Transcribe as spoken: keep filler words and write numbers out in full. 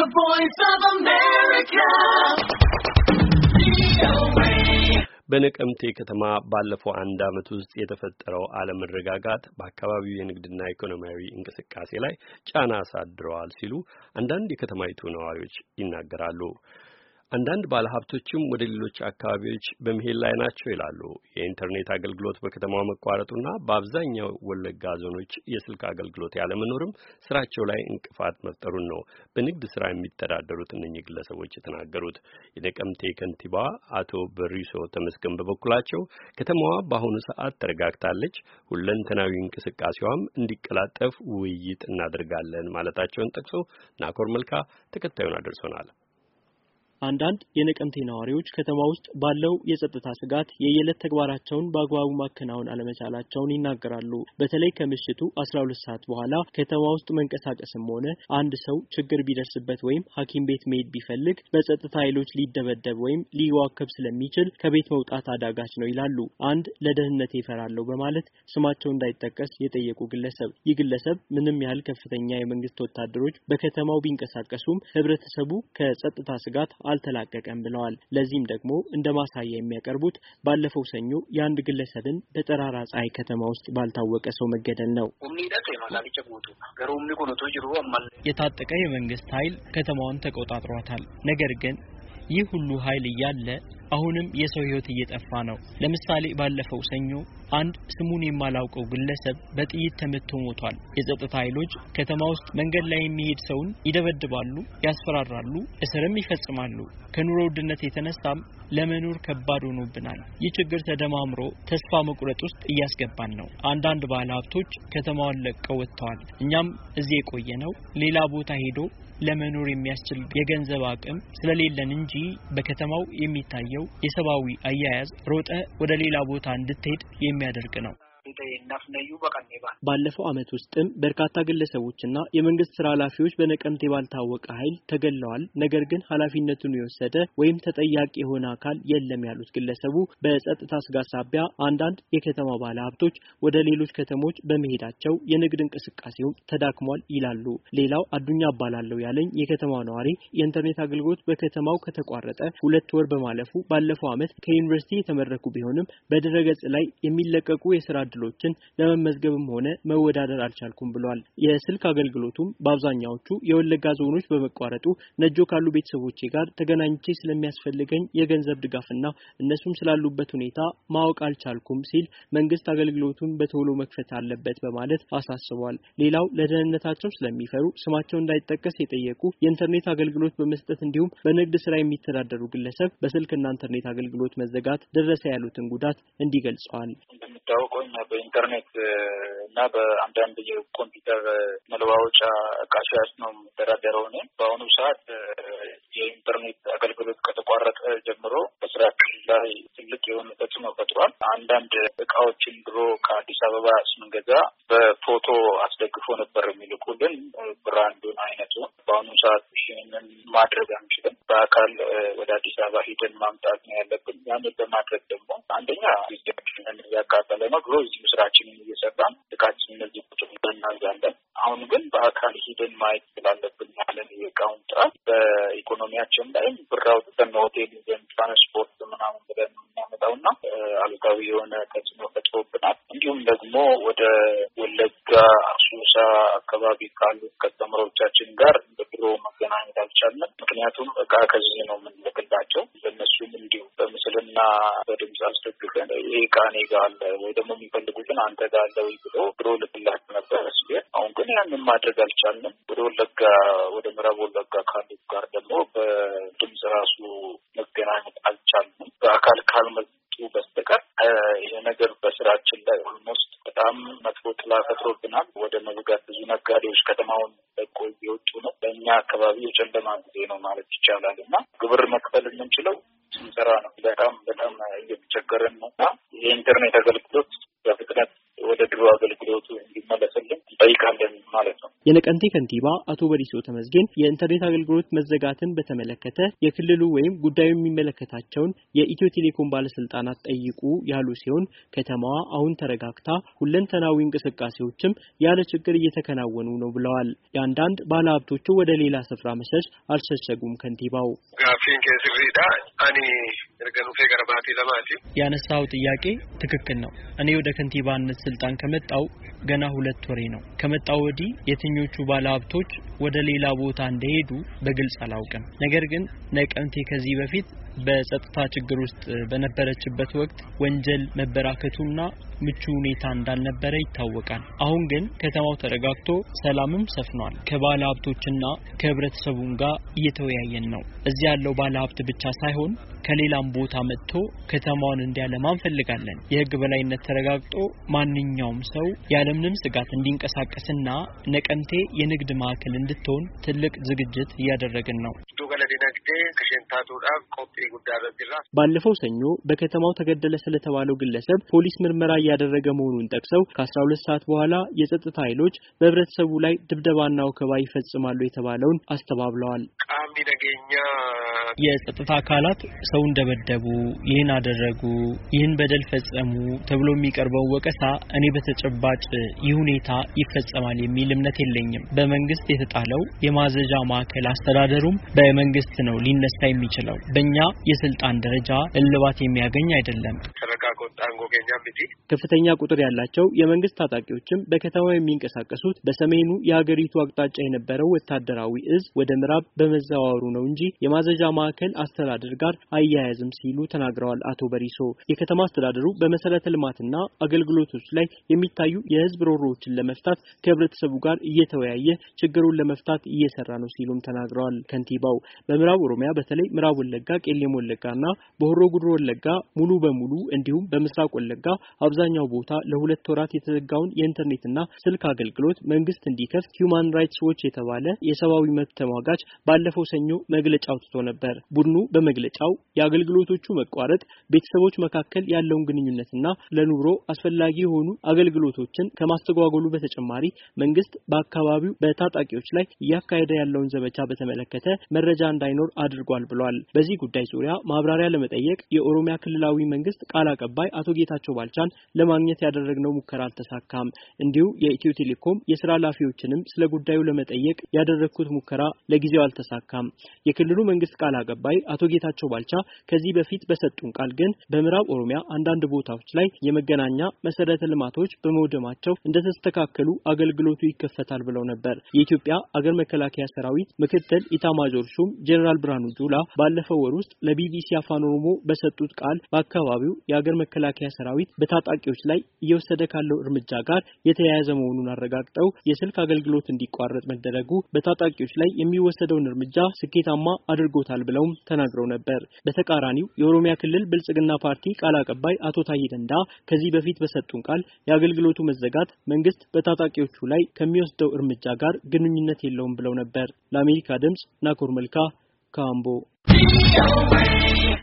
voice of America. በነቀምቴ ከተማ ባለፈው አንድ አመት ውስጥ የተፈጠረው አለመረጋጋት በአካባቢው የንግድና ኢኮኖሚያዊ እንቅስቃሴ ላይ ጫና አሳድረዋል ሲሉ አንዳንድ የከተማይቱ ነዋሪዎች ይናገራሉ። አንዳንድ ባለሀብቶችም ወደ ሌሎች አካባቢዎች በመሄድ ላይ ናቸው ይላሉ። የኢንተርኔት አገልግሎት በከተማው መቋረጡና በአብዛኛው ወለጋ ዞኖች የስልክ አገልግሎት ያለመኖርም ስራቸው ላይ እንቅፋት መፍጠሩን ነው በንግድ ስራ የሚተዳደሩት እነኚህ ግለሰቦች የተናገሩት። የነቀምቴ ከንቲባ አቶ በሪሶ ተመስገን በበኩላቸው ከተማዋ በአሁኑ ሰዓት ተረጋግታለች፣ ሁለንተናዊ እንቅስቃሴዋም እንዲቀላጠፍ ውይይት እናደርጋለን ማለታቸውን ጠቅሶ ናኮር መልካ ተከታዩን አድርሶናል። አንዳንድ የነቀምቴ ነዋሪዎች ከተማ ውስጥ ባለው የጸጥታ ስጋት የየለት ተግባራቸውን በአግባቡ ማከናወን አለመቻላቸውን ይናገራሉ። በተለይ ከምሽቱ አስራ ሁለት ሰዓት በኋላ ከተማ ውስጥ መንቀሳቀስም ሆነ አንድ ሰው ችግር ቢደርስበት ወይም ሐኪም ቤት መሄድ ቢፈልግ በጸጥታ ኃይሎች ሊደበደብ ወይም ሊዋከብ ስለሚችል ከቤት መውጣት አዳጋች ነው ይላሉ። አንድ ለደህንነት ይፈራሉ በማለት ስማቸው እንዳይጠቀስ የጠየቁ ግለሰብ ይህ ግለሰብ ምንም ያህል ከፍተኛ የመንግስት ወታደሮች በከተማው ቢንቀሳቀሱም ህብረተሰቡ ከጸጥታ ስጋት አልተላቀቀም ብለዋል። ለዚህም ደግሞ እንደማሳያ የሚያቀርቡት ባለፈው ሰኞ የአንድ ግለሰብን በጠራራ ፀሐይ ከተማ ውስጥ ባልታወቀ ሰው መገደል ነው። የታጠቀ የመንግስት ኃይል ከተማውን ተቆጣጥሯታል። ነገር ግን ይህ ሁሉ ኃይል እያለ አሁንም የሰው ህይወት እየጠፋ ነው። ለምሳሌ ባለፈው ሰኞ አንድ ስሙን የማላውቀው ግለሰብ በጥይት ተመቶ ሞቷል። የጸጥታ ኃይሎች ከተማ ውስጥ መንገድ ላይ የሚሄድ ሰውን ይደበድባሉ፣ ያስፈራራሉ፣ እስርም ይፈጽማሉ። ከኑሮ ውድነት የተነሳም ለመኖር ከባድ ሆኖብናል። ይህ ችግር ተደማምሮ ተስፋ መቁረጥ ውስጥ እያስገባን ነው። አንዳንድ ባለሀብቶች ከተማውን ለቀው ወጥተዋል። እኛም እዚህ የቆየነው ሌላ ቦታ ሄዶ ለመኖር የሚያስችል የገንዘብ አቅም ስለሌለን እንጂ በከተማው የሚታየው የሰባዊ አያያዝ ሮጠ ወደ ሌላ ቦታ እንድትሄድ የሚያደርግ ነው። ባለፈው አመት ውስጥም በርካታ ግለሰቦችና የመንግስት ስራ ኃላፊዎች በነቀምቴ ባልታወቀ ኃይል ተገለዋል። ነገር ግን ኃላፊነቱን የወሰደ ወይም ተጠያቂ የሆነ አካል የለም ያሉት ግለሰቡ በጸጥታ ስጋት ሳቢያ አንዳንድ የከተማ ባለሀብቶች ወደ ሌሎች ከተሞች በመሄዳቸው የንግድ እንቅስቃሴው ተዳክሟል ይላሉ። ሌላው አዱኛ አባላለው ያለኝ የከተማው ነዋሪ የኢንተርኔት አገልግሎት በከተማው ከተቋረጠ ሁለት ወር በማለፉ ባለፈው አመት ከዩኒቨርሲቲ የተመረቁ ቢሆንም በድረገጽ ላይ የሚለቀቁ የስራ ሎችን ለመመዝገብም ሆነ መወዳደር አልቻልኩም ብለዋል። የስልክ አገልግሎቱም በአብዛኛዎቹ የወለጋ ዞኖች በመቋረጡ ነጆ ካሉ ቤተሰቦቼ ጋር ተገናኝቼ ስለሚያስፈልገኝ የገንዘብ ድጋፍና እነሱም ስላሉበት ሁኔታ ማወቅ አልቻልኩም ሲል መንግስት አገልግሎቱን በቶሎ መክፈት አለበት በማለት አሳስቧል። ሌላው ለደህንነታቸው ስለሚፈሩ ስማቸው እንዳይጠቀስ የጠየቁ የኢንተርኔት አገልግሎት በመስጠት እንዲሁም በንግድ ስራ የሚተዳደሩ ግለሰብ በስልክና ኢንተርኔት አገልግሎት መዘጋት ደረሰ ያሉትን ጉዳት እንዲገልጸዋል። በኢንተርኔት እና በአንዳንድ የኮምፒውተር መለዋወጫ እቃዎች ነው ተዳደረው ነው። በአሁኑ ሰዓት የኢንተርኔት አገልግሎት ከተቋረጠ ጀምሮ በስራችን ላይ ትልቅ የሆነ ተጽዕኖ ፈጥሯል። አንዳንድ እቃዎችን ድሮ ከአዲስ አበባ ስንገዛ በፎቶ አስደግፎ ነበር የሚልኩልን ብራንዱን አይነቱ። በአሁኑ ሰዓት ይህንን ማድረግ አንችልም። በአካል ወደ አዲስ አበባ ሂደን ማምጣት ነው ያለብን። ያንን በማድረግ ደግሞ አንደኛ ጊዜያችንን እያቃጠለ ነው። ድሮ እዚህ ስራችንን እየሰራን እቃችን እነዚህ ቁጥር እናዛለን። አሁን ግን በአካል ሂደን ማየት ስላለብን ያለን የእቃውን ጥራት በኢኮኖሚያችን ላይ ብር አውጥተን ሆቴል ይዘን ትራንስፖርት ምናምን ብለን የምናመጣውና አሉታዊ የሆነ ተጽዕኖ ፈጥሮብናል። እንዲሁም ደግሞ ወደ ወለጋ አሱሳ አካባቢ ካሉ ከስተመሮቻችን ጋር በድሮ መገናኘት አልቻልንም። ምክንያቱም እቃ ከዚህ ነው የምንልክላቸው። በእነሱም እንዲሁ በምስልና በድምፅ አስደግፈን ይሄ እቃ እኔ ጋር አለ ወይ ደግሞ የሚፈልጉትን አንተ ጋር አለ ወይ ብሎ ድሮ ልክላቸው ነበር። አሁን ግን ያንን ማድረግ አልቻልንም። ወደ ወለጋ ወደ ምዕራብ ወለጋ ካሉት ጋር ደግሞ በድምፅ ራሱ መገናኘት አልቻልንም። በአካል ካልመጡ በስተቀር ይሄ ነገር በስራችን ላይ ኦልሞስት በጣም መጥፎ ጥላ ፈጥሮብናል። ወደ መዝጋት ብዙ ነጋዴዎች ከተማውን ለቆ እየወጡ ነው። በእኛ አካባቢ የጨለማ ጊዜ ነው ማለት ይቻላል እና ግብር መክፈል የምንችለው ስንሰራ ነው። በጣም በጣም እየተቸገረን ነው እና የኢንተርኔት አገልግሎት በፍጥነት ወደ ድሮ አገልግሎቱ እንዲመለስልን እንጠይቃለን ማለት ነው። የነቀምቴ ከንቲባ አቶ በሪሶ ተመስገን የኢንተርኔት አገልግሎት መዘጋትን በተመለከተ የክልሉ ወይም ጉዳዩ የሚመለከታቸውን የኢትዮ ቴሌኮም ባለስልጣናት ጠይቁ ያሉ ሲሆን ከተማዋ አሁን ተረጋግታ ሁለንተናዊ እንቅስቃሴዎችም ያለ ችግር እየተከናወኑ ነው ብለዋል። የአንዳንድ ባለሀብቶቹ ወደ ሌላ ስፍራ መሸሽ አልሸሸጉም። ከንቲባው ጋፊን ከስሪዳ አኒ እርገኑ ከገርባቲ ለማቲ ያነሳው ጥያቄ ትክክል ነው። እኔ ወደ ከንቲባነት ስልጣን ከመጣው ገና ሁለት ወሬ ነው። ከመጣው ወዲህ የትኞቹ ባለሀብቶች ወደ ሌላ ቦታ እንደሄዱ በግልጽ አላውቅም። ነገር ግን ነቀምቴ ከዚህ በፊት በጸጥታ ችግር ውስጥ በነበረችበት ወቅት ወንጀል መበራከቱና ምቹ ሁኔታ እንዳልነበረ ይታወቃል። አሁን ግን ከተማው ተረጋግቶ ሰላምም ሰፍኗል። ከባለሀብቶችና ከህብረተሰቡም ጋር እየተወያየን ነው። እዚህ ያለው ባለሀብት ብቻ ሳይሆን ከሌላም ቦታ መጥቶ ከተማውን እንዲያለማ እንፈልጋለን። የህግ በላይነት ተረጋግጦ ማንኛውም ሰው ያለምንም ስጋት እንዲንቀሳቀስና ነቀምቴ የንግድ ማዕከል እንድትሆን ትልቅ ዝግጅት እያደረግን ነው። ባለፈው ሰኞ በከተማው ተገደለ ስለተባለው ግለሰብ ፖሊስ ምርመራ እያደረገ መሆኑን ጠቅሰው ከአስራ ሁለት ሰዓት በኋላ የጸጥታ ኃይሎች በህብረተሰቡ ላይ ድብደባና ወከባ ይፈጽማሉ የተባለውን አስተባብለዋል። ቃሚ ነገኛ የጸጥታ አካላት ሰው እንደበደቡ ይህን አደረጉ ይህን በደል ፈጸሙ ተብሎ የሚቀርበው ወቀሳ እኔ በተጨባጭ ይህ ሁኔታ ይፈጸማል የሚል እምነት የለኝም። በመንግስት የተጣለው የማዘዣ ማዕከል አስተዳደሩም በመንግስት ነው ሊነሳ የሚችለው። በእኛ የስልጣን ደረጃ እልባት የሚያገኝ አይደለም። ከፍተኛ ቁጥር ያላቸው የመንግስት ታጣቂዎችም በከተማው የሚንቀሳቀሱት በሰሜኑ የሀገሪቱ አቅጣጫ የነበረው ወታደራዊ እዝ ወደ ምዕራብ በመዘዋወሩ ነው እንጂ የማዘዣ ማዕከል አስተዳደር ጋር አያያዝም ሲሉ ተናግረዋል። አቶ በሪሶ የከተማ አስተዳደሩ በመሰረተ ልማትና አገልግሎቶች ላይ የሚታዩ የህዝብ ሮሮዎችን ለመፍታት ከህብረተሰቡ ጋር እየተወያየ ችግሩን ለመፍታት እየሰራ ነው ሲሉም ተናግረዋል። ከንቲባው በምዕራብ ኦሮሚያ በተለይ ምዕራብ ወለጋ፣ ቄለም ወለጋና በሆሮ ጉዱሩ ወለጋ ሙሉ በሙሉ እንዲሁም በምስራቅ ወለጋ አብዛኛው ቦታ ለሁለት ወራት የተዘጋውን የኢንተርኔትና ስልክ አገልግሎት መንግስት እንዲከፍት ሂዩማን ራይትስ ዎች የተባለ የሰብአዊ መብት ተሟጋች ባለፈው ሰኞ መግለጫ አውጥቶ ነበር። ቡድኑ በመግለጫው የአገልግሎቶቹ መቋረጥ ቤተሰቦች መካከል ያለውን ግንኙነትና ለኑሮ አስፈላጊ የሆኑ አገልግሎቶችን ከማስተጓጎሉ በተጨማሪ መንግስት በአካባቢው በታጣቂዎች ላይ እያካሄደ ያለውን ዘመቻ በተመለከተ መረጃ እንዳይኖር አድርጓል ብሏል። በዚህ ጉዳይ ዙሪያ ማብራሪያ ለመጠየቅ የኦሮሚያ ክልላዊ መንግስት ቃል አቀባይ አቶ ጌታቸው ባልቻን ለማግኘት ያደረግነው ሙከራ አልተሳካም። እንዲሁ የኢትዮ ቴሌኮም የሥራ ኃላፊዎችንም ስለ ጉዳዩ ለመጠየቅ ያደረኩት ሙከራ ለጊዜው አልተሳካም። የክልሉ መንግስት ቃል አቀባይ አቶ ጌታቸው ባልቻ ከዚህ በፊት በሰጡን ቃል ግን በምዕራብ ኦሮሚያ አንዳንድ ቦታዎች ላይ የመገናኛ መሰረተ ልማቶች በመውደማቸው እንደተስተካከሉ አገልግሎቱ ይከፈታል ብለው ነበር። የኢትዮጵያ አገር መከላከያ ሰራዊት ምክትል ኢታማዦር ሹም ጄኔራል ብርሃኑ ጁላ ባለፈው ወር ውስጥ ለቢቢሲ አፋን ኦሮሞ በሰጡት ቃል በአካባቢው የአገር መከላከያ ሰራዊት በታጣቂዎች ላይ እየወሰደ ካለው እርምጃ ጋር የተያያዘ መሆኑን አረጋግጠው የስልክ አገልግሎት እንዲቋረጥ መደረጉ በታጣቂዎች ላይ የሚወሰደውን እርምጃ ስኬታማ አድርጎታል ብለውም ተናግረው ነበር። በተቃራኒው የኦሮሚያ ክልል ብልጽግና ፓርቲ ቃል አቀባይ አቶ ታዬ ደንዳ ከዚህ በፊት በሰጡን ቃል የአገልግሎቱ መዘጋት መንግስት በታጣቂዎቹ ላይ ከሚወስደው እርምጃ ጋር ግንኙነት የለውም ብለው ነበር። ለአሜሪካ ድምጽ ናኮር መልካ ካምቦ